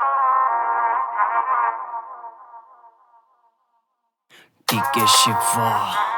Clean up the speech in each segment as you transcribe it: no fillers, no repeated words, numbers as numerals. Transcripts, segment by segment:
DK Shiva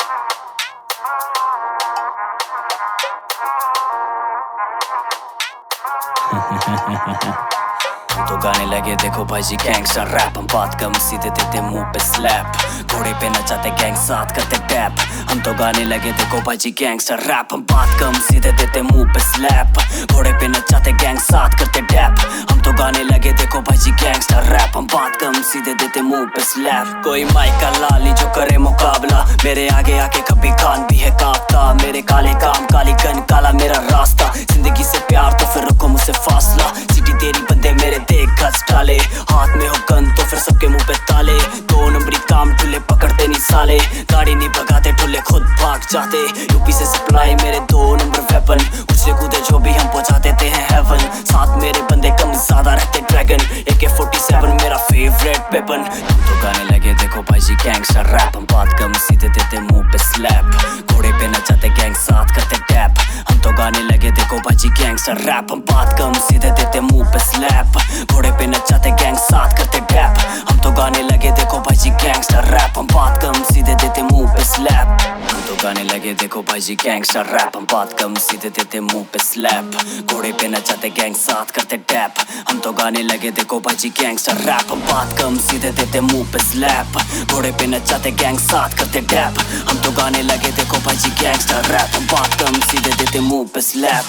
तो गाने लगे देखो भाई जी गैंगस्टर रैप। हम बात कम सीधे देते मुंह पे स्लैप। घोड़े पे नचाते गैंग साथ करते टैप। हम तो गाने लगे देखो भाई जी गैंगस्टर रैप। हम बात कम सीधे देते मुंह पे स्लैप। घोड़े पे नचाते गैंग साथ करते टैप। हम तो गाने लगे देखो भाई जी गैंगस्टर रैप। हम बात कम सीधे देते मुंह पे स्लैप। कोई माइक का लाली जो करे मुकाबला, मेरे आगे आके कभी कान भी है कांपता। मेरे काले काम काली गन काला मेरा रास्ता। जिंदगी से प्यार तो फिर रखो मुझसे फासला। सिटी तेरी बंदे मेरे देख गज डाले। हाथ में हो गन तो फिर सबके मुंह पे ताले। 2 नंबरी काम ठुले पकड़ते नहीं साले। गाड़ी नहीं भगाते ठुले खुद भाग जाते। यूपी से सप्लाई मेरे 2 नंबर वेपन। उछले कूदे जो भी हम पहुंचा देते हैं हेवन। साथ मेरे बंदे कम ज्यादा रहते ड्रैगन। AK-47 मेरा फेवरेट वेपन। हम तो गाने लगे देखो भाई जी गैंगस्टर रैप। हम बात कम सीधे देते मुंह पे स्लैप। घोड़े पे नचाते गैंग साथ करते टैप। हम तो गाने लगे देखो भाई जी गैंगस्टर रैप। हम बात कम सीधे देते मुंह पे स्लैप। घोड़े पे नचाते गैंग साथ करते टैप। हम तो गाने लगे देखो भाई जी गैंगस्टर रैप। हम बात कम सीधे देते मुंह पे स्लैप। हम तो गाने लगे देखो भाई जी गैंगस्टर रैप। हम बात कम सीधे देते मुंह पे स्लैप। घोड़े पे नचाते गैंग साथ करते टैप। हम तो गाने लगे देखो भाई जी गैंगस्टर रैप। हम बात कम सीधे देते मुंह पे स्लैप। घोड़े पे नचाते गैंग साथ करते टैप। हम तो गाने लगे देखो भाई जी गैंगस्टर रैप। हम बात कम सीधे देते मुंह पे slap.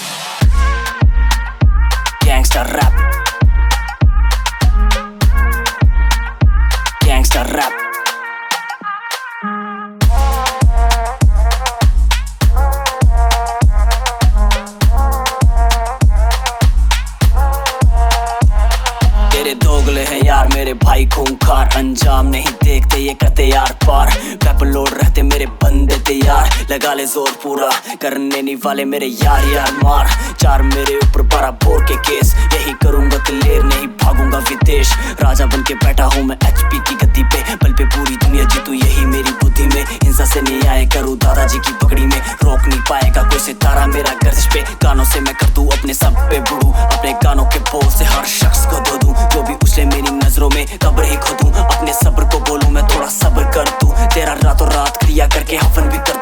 Gangster rap, gangster rap. तेरे दोगले हैं यार मेरे भाई खूंखार। अंजाम नहीं देखते ये करते यार पार। वेपन लोड रहते मेरे बंदे तैयार। लगा ले जोर पूरा करने नहीं वाले मेरे यार यार मार। 4 मेरे ऊपर 12 बोर के केस। यही करूंगा क्लियर नहीं भागूंगा विदेश। राजा बन के बैठा हूँ मैं HP की गद्दी पे। बल पे पूरी दुनिया जीतू यही मेरी बुद्धि में। हिंसा से नहीं आए करूँ दादाजी की पगड़ी में। रोक नहीं पाएगा कोई सितारा मेरा गर्दिश पे। गानों से मैं कर दूं अपने सब पे बुड़ू। अपने गानों के बोल से हर शख्स को दो दूं। जो भी उछले मेरी नजरों में कब्र ही खोदूं। अपने सब्र को बोलूं मैं थोड़ा सब्र कर दूं। तेरा रातों रात क्रिया करके हवन भी कर